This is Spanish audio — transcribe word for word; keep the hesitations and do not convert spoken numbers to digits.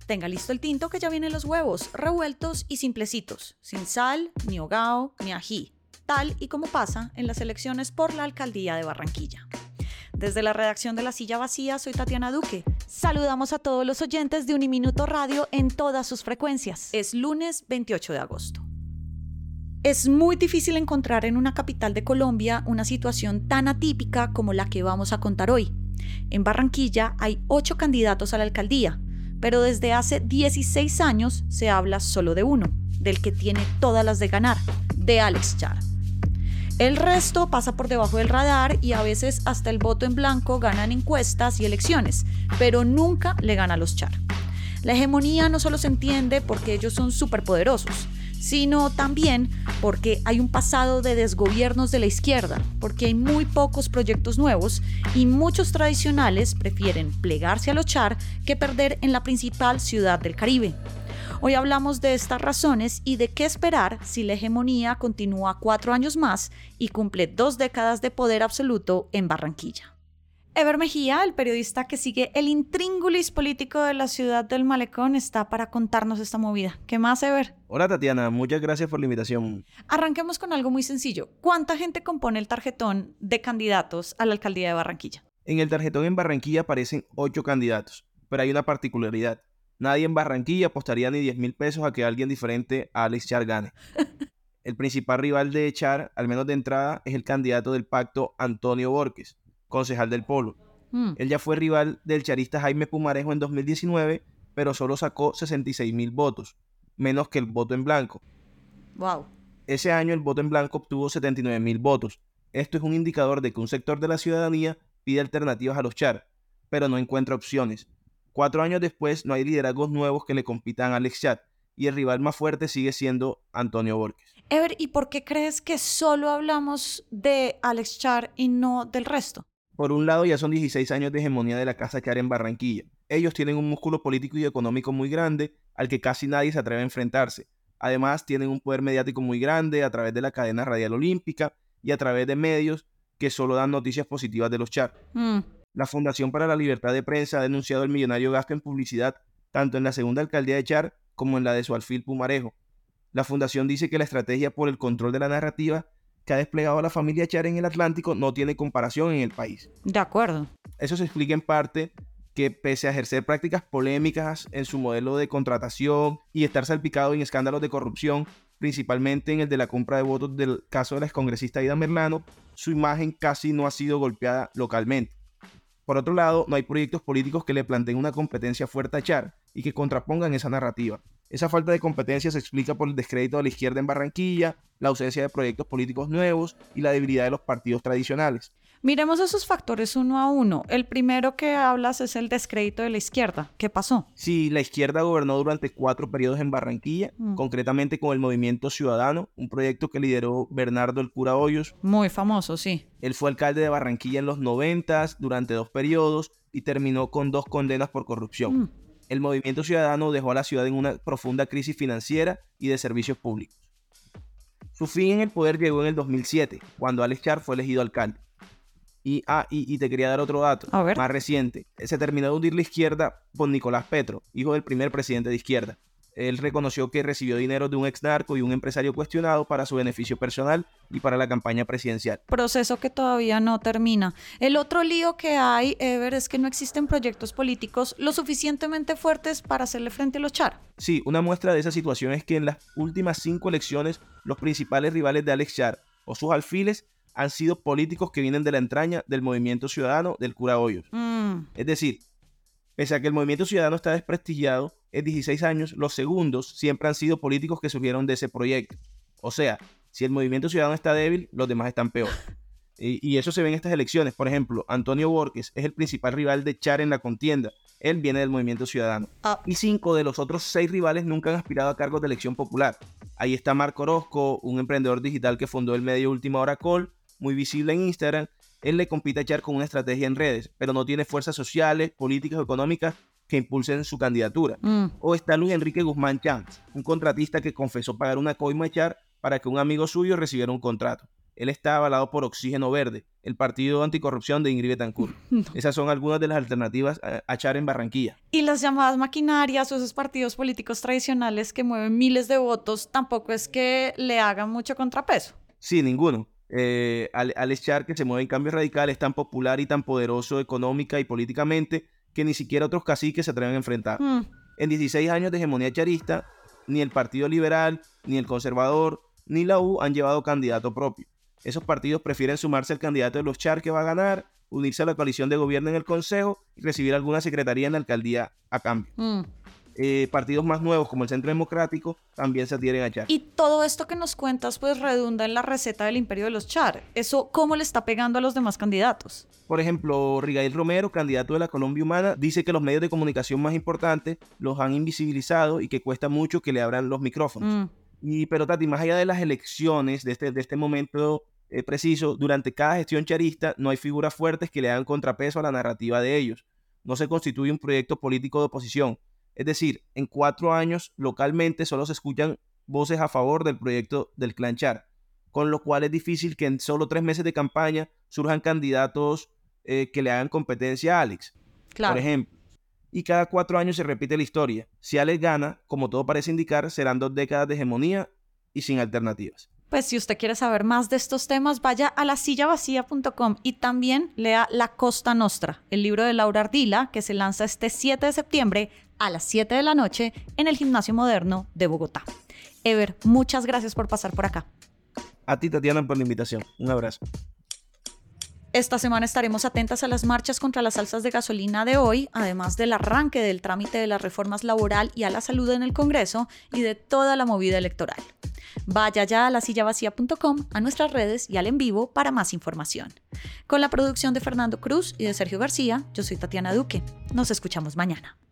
Tenga listo el tinto que ya vienen los huevos, revueltos y simplecitos, sin sal, ni hogao, ni ají, tal y como pasa en las elecciones por la alcaldía de Barranquilla. Desde la redacción de La Silla Vacía, soy Tatiana Duque. Saludamos a todos los oyentes de Uniminuto Radio en todas sus frecuencias. Es lunes veintiocho de agosto. Es muy difícil encontrar en una capital de Colombia una situación tan atípica como la que vamos a contar hoy. En Barranquilla hay ocho candidatos a la alcaldía, pero desde hace dieciséis años se habla solo de uno, del que tiene todas las de ganar, de Alex Char. El resto pasa por debajo del radar y a veces hasta el voto en blanco gana en encuestas y elecciones, pero nunca le gana a los Char. La hegemonía no solo se entiende porque ellos son superpoderosos, sino también porque hay un pasado de desgobiernos de la izquierda, porque hay muy pocos proyectos nuevos y muchos tradicionales prefieren plegarse a los Char que perder en la principal ciudad del Caribe. Hoy hablamos de estas razones y de qué esperar si la hegemonía continúa cuatro años más y cumple dos décadas de poder absoluto en Barranquilla. Ever Mejía, el periodista que sigue el intríngulis político de la ciudad del Malecón, está para contarnos esta movida. ¿Qué más, Ever? Hola, Tatiana. Muchas gracias por la invitación. Arranquemos con algo muy sencillo. ¿Cuánta gente compone el tarjetón de candidatos a la alcaldía de Barranquilla? En el tarjetón en Barranquilla aparecen ocho candidatos, pero hay una particularidad. Nadie en Barranquilla apostaría ni diez mil pesos a que alguien diferente a Alex Char gane. El principal rival de Char, al menos de entrada, es el candidato del pacto Antonio Borges, concejal del Polo. Mm. Él ya fue rival del charista Jaime Pumarejo en dos mil diecinueve, pero solo sacó sesenta y seis mil votos, menos que el voto en blanco. Wow. Ese año el voto en blanco obtuvo setenta y nueve mil votos. Esto es un indicador de que un sector de la ciudadanía pide alternativas a los Char, pero no encuentra opciones. Cuatro años después no hay liderazgos nuevos que le compitan a Alex Char y el rival más fuerte sigue siendo Antonio Borges. Ever, ¿y por qué crees que solo hablamos de Alex Char y no del resto? Por un lado, ya son dieciséis años de hegemonía de la Casa Char en Barranquilla. Ellos tienen un músculo político y económico muy grande al que casi nadie se atreve a enfrentarse. Además, tienen un poder mediático muy grande a través de la cadena radial olímpica y a través de medios que solo dan noticias positivas de los Char. Mm. La Fundación para la Libertad de Prensa ha denunciado el millonario gasto en publicidad tanto en la segunda alcaldía de Char como en la de su alfil Pumarejo. La fundación dice que la estrategia por el control de la narrativa que ha desplegado la familia Char en el Atlántico no tiene comparación en el país. De acuerdo. Eso se explica en parte que pese a ejercer prácticas polémicas en su modelo de contratación y estar salpicado en escándalos de corrupción, principalmente en el de la compra de votos del caso de la excongresista Ida Merlano, su imagen casi no ha sido golpeada localmente. Por otro lado, no hay proyectos políticos que le planteen una competencia fuerte a Char y que contrapongan esa narrativa. Esa falta de competencia se explica por el descrédito de la izquierda en Barranquilla, la ausencia de proyectos políticos nuevos y la debilidad de los partidos tradicionales. Miremos esos factores uno a uno. El primero que hablas es el descrédito de la izquierda. ¿Qué pasó? Sí, la izquierda gobernó durante cuatro periodos en Barranquilla, mm. concretamente con el Movimiento Ciudadano, un proyecto que lideró Bernardo el Cura Hoyos. Muy famoso, sí. Él fue alcalde de Barranquilla en los noventas durante dos periodos y terminó con dos condenas por corrupción. Mm. El Movimiento Ciudadano dejó a la ciudad en una profunda crisis financiera y de servicios públicos. Su fin en el poder llegó en el dos mil siete, cuando Alex Char fue elegido alcalde. Y, ah, y, y te quería dar otro dato más reciente. Se terminó de hundir la izquierda con Nicolás Petro, hijo del primer presidente de izquierda. Él reconoció que recibió dinero de un ex narco y un empresario cuestionado para su beneficio personal y para la campaña presidencial. Proceso que todavía no termina. El otro lío que hay, Ever, es que no existen proyectos políticos lo suficientemente fuertes para hacerle frente a los Char. Sí, una muestra de esa situación es que en las últimas cinco elecciones los principales rivales de Alex Char o sus alfiles han sido políticos que vienen de la entraña del Movimiento Ciudadano del Cura Hoyos. Mm. Es decir, pese a que el Movimiento Ciudadano está desprestigiado, en dieciséis años, los segundos siempre han sido políticos que surgieron de ese proyecto. O sea, si el Movimiento Ciudadano está débil, los demás están peor. Y, y eso se ve en estas elecciones. Por ejemplo, Antonio Borges es el principal rival de Char en la contienda. Él viene del Movimiento Ciudadano. Ah. Y cinco de los otros seis rivales nunca han aspirado a cargos de elección popular. Ahí está Marco Orozco, un emprendedor digital que fundó el medio Última Hora Call, muy visible en Instagram. Él le compite a Char con una estrategia en redes, pero no tiene fuerzas sociales, políticas o económicas que impulsen su candidatura. Mm. O está Luis Enrique Guzmán Chance, un contratista que confesó pagar una coima a Char para que un amigo suyo recibiera un contrato. él está avalado por Oxígeno Verde, el partido anticorrupción de Ingrid Betancourt. No. Esas son algunas de las alternativas a, a Char en Barranquilla. Y las llamadas maquinarias o esos partidos políticos tradicionales que mueven miles de votos, tampoco es que le hagan mucho contrapeso. Sí, ninguno. Eh, Alex Char, que se mueve en Cambio Radical, es tan popular y tan poderoso económica y políticamente que ni siquiera otros caciques se atreven a enfrentar. Mm. En dieciséis años de hegemonía charista, ni el Partido Liberal, ni el Conservador, ni la U han llevado candidato propio. Esos partidos prefieren sumarse al candidato de los Char que va a ganar, unirse a la coalición de gobierno en el Consejo y recibir alguna secretaría en la alcaldía a cambio. Mm. Eh, partidos más nuevos como el Centro Democrático también se adhieren a Char. Y todo esto que nos cuentas pues redunda en la receta del imperio de los Char. ¿Eso cómo le está pegando a los demás candidatos? Por ejemplo, Rigail Romero, candidato de la Colombia Humana, dice que los medios de comunicación más importantes los han invisibilizado y que cuesta mucho que le abran los micrófonos. Mm. Y, pero Tati, más allá de las elecciones, de este, de este momento eh, preciso, durante cada gestión charista no hay figuras fuertes que le hagan contrapeso a la narrativa de ellos. No se constituye un proyecto político de oposición. Es decir, en cuatro años localmente solo se escuchan voces a favor del proyecto del Clan Char, con lo cual es difícil que en solo tres meses de campaña surjan candidatos eh, que le hagan competencia a Alex, claro. Por ejemplo. Y cada cuatro años se repite la historia. Si Alex gana, como todo parece indicar, serán dos décadas de hegemonía y sin alternativas. Pues si usted quiere saber más de estos temas, vaya a la silla vacía punto com y también lea La Costa Nostra, el libro de Laura Ardila, que se lanza este siete de septiembre a las siete de la noche en el Gimnasio Moderno de Bogotá. Ever, muchas gracias por pasar por acá. A ti, Tatiana, por la invitación. Un abrazo. Esta semana estaremos atentas a las marchas contra las alzas de gasolina de hoy, además del arranque del trámite de las reformas laboral y a la salud en el Congreso y de toda la movida electoral. Vaya ya a la silla vacía punto com, a nuestras redes y al en vivo para más información. Con la producción de Fernando Cruz y de Sergio García, yo soy Tatiana Duque. Nos escuchamos mañana.